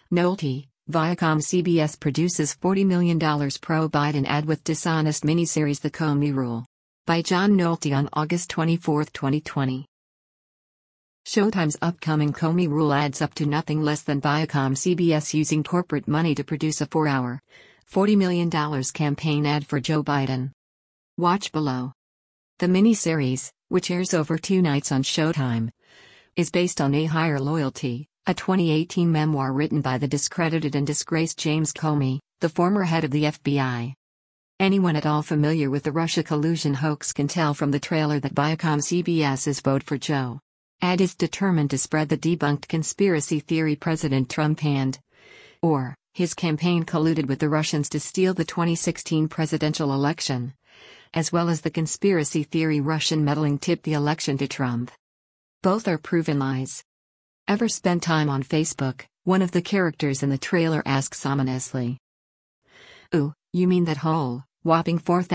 Nolte, Viacom-CBS produces $40 million pro-Biden ad with dishonest miniseries The Comey Rule. By John Nolte on August 24, 2020. Showtime's upcoming Comey Rule adds up to nothing less than Viacom-CBS using corporate money to produce a 4-hour, $40 million campaign ad for Joe Biden. Watch below. The miniseries, which airs over 2 nights on Showtime, is based on A Higher Loyalty, a 2018 memoir written by the discredited and disgraced James Comey, the former head of the FBI. Anyone at all familiar with the Russia collusion hoax can tell from the trailer that Viacom-CBS's Vote for Joe ad is determined to spread the debunked conspiracy theory President Trump or his campaign colluded with the Russians to steal the 2016 presidential election, as well as the conspiracy theory Russian meddling tipped the election to Trump. Both are proven lies. Ever spent time on Facebook? One of the characters in the trailer asks ominously. Ooh, you mean that whole, whopping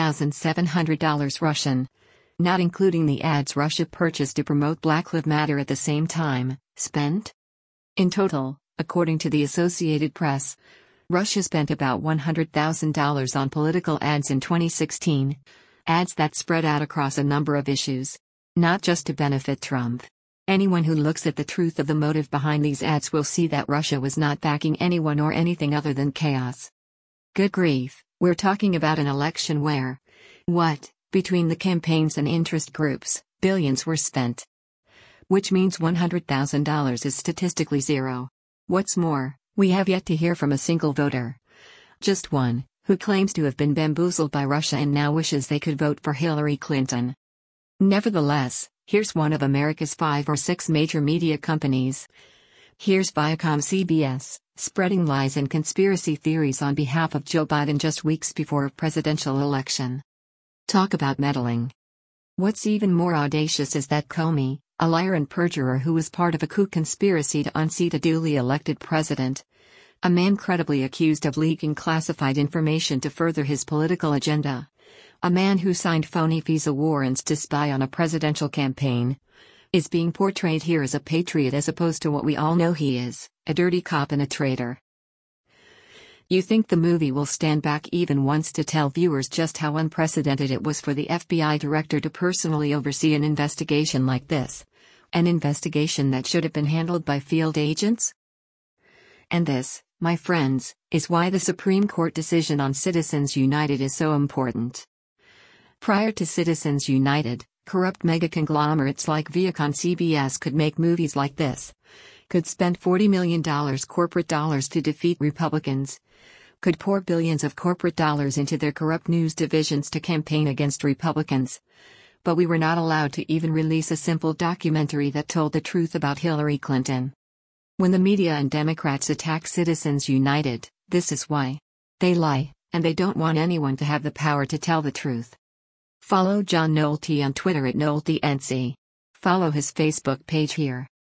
$4,700 Russian? Not including the ads Russia purchased to promote Black Lives Matter at the same time, spent? In total, according to the Associated Press, Russia spent about $100,000 on political ads in 2016, ads that spread out across a number of issues. Not just to benefit Trump. Anyone who looks at the truth of the motive behind these ads will see that Russia was not backing anyone or anything other than chaos. Good grief, we're talking about an election where, between the campaigns and interest groups, billions were spent. Which means $100,000 is statistically zero. What's more, we have yet to hear from a single voter. Just one, who claims to have been bamboozled by Russia and now wishes they could vote for Hillary Clinton. Nevertheless, here's one of America's 5 or 6 major media companies. Here's Viacom-CBS, spreading lies and conspiracy theories on behalf of Joe Biden just weeks before a presidential election. Talk about meddling. What's even more audacious is that Comey, a liar and perjurer who was part of a coup conspiracy to unseat a duly elected president, a man credibly accused of leaking classified information to further his political agenda, a man who signed phony visa warrants to spy on a presidential campaign, is being portrayed here as a patriot as opposed to what we all know he is, a dirty cop and a traitor. You think the movie will stand back even once to tell viewers just how unprecedented it was for the FBI director to personally oversee an investigation like this? An investigation that should have been handled by field agents? And this, my friends, is why the Supreme Court decision on Citizens United is so important. Prior to Citizens United, corrupt mega-conglomerates like Viacom-CBS could make movies like this, could spend $40 million corporate dollars to defeat Republicans, could pour billions of corporate dollars into their corrupt news divisions to campaign against Republicans. But we were not allowed to even release a simple documentary that told the truth about Hillary Clinton. When the media and Democrats attack Citizens United, this is why. They lie, and they don't want anyone to have the power to tell the truth. Follow John Nolte on Twitter at NolteNC. Follow his Facebook page here.